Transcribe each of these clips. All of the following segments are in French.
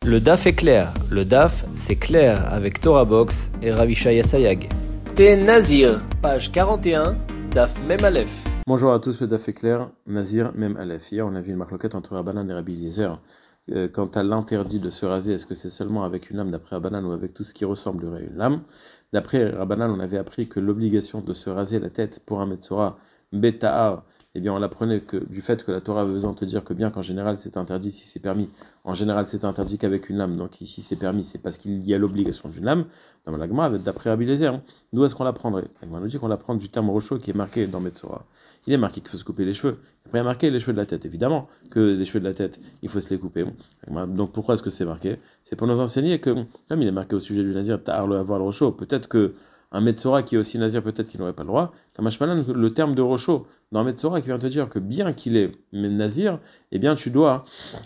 Le DAF est clair. Le DAF, c'est clair avec Torah Box et Ravishaya Sayag. T'es Nazir, page 41, DAF Mem Aleph. Bonjour à tous, le DAF est clair, Nazir Mem Aleph. Hier, on a vu une marloquette entre Rabbanan et Rabbi Eliezer. Quant à l'interdit de se raser, est-ce que c'est seulement avec une lame d'après Rabbanan ou avec tout ce qui ressemblerait à une lame? D'après Rabbanan, on avait appris que l'obligation de se raser la tête pour un Metzora, Beta'ar, eh bien on l'apprenait que du fait que la Torah veut te dire que bien qu'en général c'est interdit si c'est permis, en général c'est interdit qu'avec une lame, donc ici c'est permis, c'est parce qu'il y a l'obligation d'une lame. Dans la Gemara, d'après Rabbi Eliezer, d'où est-ce qu'on l'apprendrait? La Gemara nous dit qu'on l'apprend du terme rocho qui est marqué dans Metzora. Il est marqué qu'il faut se couper les cheveux. Après il y a marqué les cheveux de la tête, évidemment que les cheveux de la tête, il faut se les couper. Donc pourquoi est-ce que c'est marqué? C'est pour nous enseigner que, comme il est marqué au sujet du Nazir, ta'ar le avoir le rocho, peut-être que un Metzora qui est aussi Nazir, peut-être qu'il n'aurait pas le droit. Comme Ashmanan, le terme de Rocho, dans un Metzora qui vient te dire que bien qu'il est Nazir, eh bien tu dois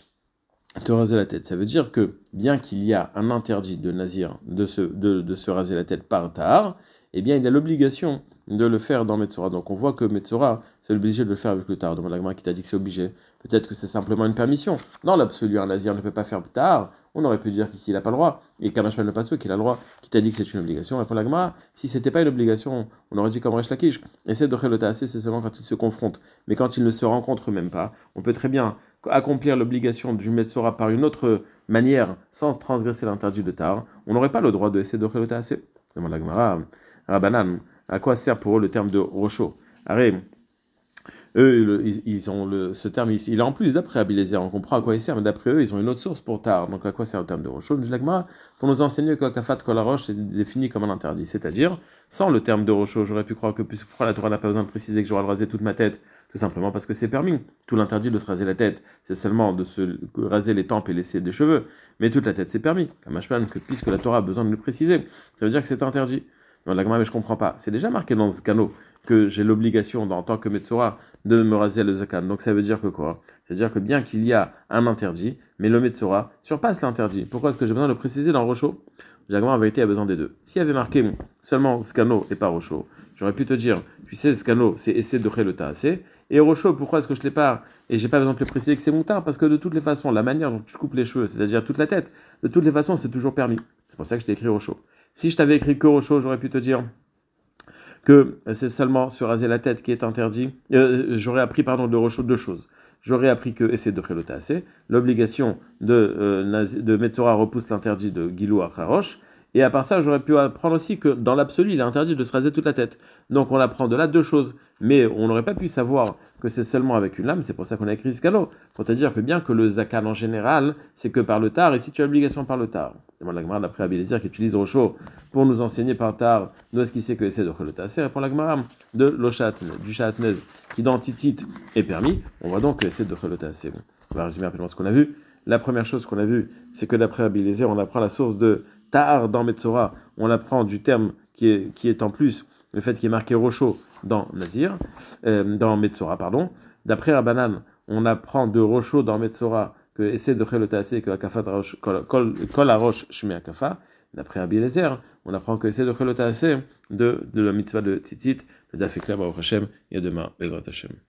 te raser la tête. Ça veut dire que bien qu'il y a un interdit de Nazir de se raser la tête par Tahar, eh bien il a l'obligation de le faire dans Metzora. Donc on voit que Metzora, c'est obligé de le faire avec le Tahar. Demande la Gemara qui t'a dit que c'est obligé. Peut-être que c'est simplement une permission. Dans l'absolu, un Nazir ne peut pas faire Tahar. On aurait pu dire qu'ici il n'a pas le droit. Et Kamashman le Passo qu'il a le droit, qui t'a dit que c'est une obligation. Répond la Gemara, si c'était pas une obligation, on aurait dit comme Resh Lakish. Essayer de le Taasé, c'est seulement quand ils se confrontent. Mais quand ils ne se rencontrent même pas, on peut très bien accomplir l'obligation du Metzora par une autre manière, sans transgresser l'interdit de Tahar. On n'aurait pas le droit de essayer de le Taasé. Demande la Gemara, Rabbanan, à quoi sert pour eux le terme de Rocho? Arrête. Eux, ils ont ce terme, il est en plus d'après Rabbi Eliezer, on comprend à quoi il sert, mais d'après eux, ils ont une autre source pour Tahar. Donc à quoi sert le terme de Rocho? Nous dit l'Agmara, pour nous enseigner que Kafat Kolarosh c'est défini comme un interdit, c'est-à-dire, sans le terme de Rocho, j'aurais pu croire que pourquoi la Torah n'a pas besoin de préciser que j'aurai à le raser toute ma tête, tout simplement parce que c'est permis. Tout l'interdit de se raser la tête, c'est seulement de se raser les tempes et laisser des cheveux, mais toute la tête c'est permis. Kamashman, que puisque la Torah a besoin de le préciser, ça veut dire que c'est interdit. Non, la mais je comprends pas. C'est déjà marqué dans ce canot que j'ai l'obligation, en tant que Metzora, de me raser le zakan. Donc ça veut dire que quoi? C'est-à-dire que bien qu'il y a un interdit, mais le Metzora surpasse l'interdit. Pourquoi est-ce que j'ai besoin de le préciser dans Rocho? Jacquemart en vérité a besoin des deux. S'il y avait marqué seulement Scano et pas Rocho, j'aurais pu te dire, tu sais, Scano, c'est essayer de le Taasé. Et Rocho, pourquoi est-ce que je l'ai pas? Et j'ai pas besoin de le préciser que c'est moutard, parce que de toutes les façons, la manière dont tu coupes les cheveux, c'est-à-dire toute la tête, de toutes les façons, c'est toujours permis. C'est pour ça que je t'ai écrit Rocho. Si je t'avais écrit que Rocho, j'aurais pu te dire que c'est seulement se raser la tête qui est interdit. J'aurais appris, de Rocho, deux choses. J'aurais appris que essayer de le Taasé, l'obligation de Metzora repousse l'interdit de Gilou Acharosh. Et à part ça, j'aurais pu apprendre aussi que dans l'absolu, il est interdit de se raser toute la tête. Donc on apprend de là deux choses. Mais on n'aurait pas pu savoir que c'est seulement avec une lame, c'est pour ça qu'on a écrit Scano. Pour te dire que bien que le zakan en général, c'est que par le tar, et si tu as l'obligation par le tar. Demande la Gemara d'après Rabbi Eliezer qui utilise Rocho pour nous enseigner par tar, d'où est-ce qu'il sait que essayer de le Taasé? Répond la Gemara de l'Oshatnez, du Shatnez, qui dans Titit est permis. On voit donc que essayer de le Taasé. On va résumer rapidement ce qu'on a vu. La première chose qu'on a vue, c'est que d'après Rabbi Eliezer, on apprend la source de Tahar dans Metzora, on apprend du terme qui est en plus le fait qu'il est marqué Rocho dans Nazir, dans Metzora, pardon. D'après Rabbanan, on apprend de Rocho dans Metzora que essaie de le Taasé, que Akafat Kol Arosh Shme Akafa. D'après Rabbi Eliezer, on apprend que essaie de le Taasé de la mitzvah de Tzitzit, le Daf est clair, Baruch Hashem, et à demain, Bezrat Hashem.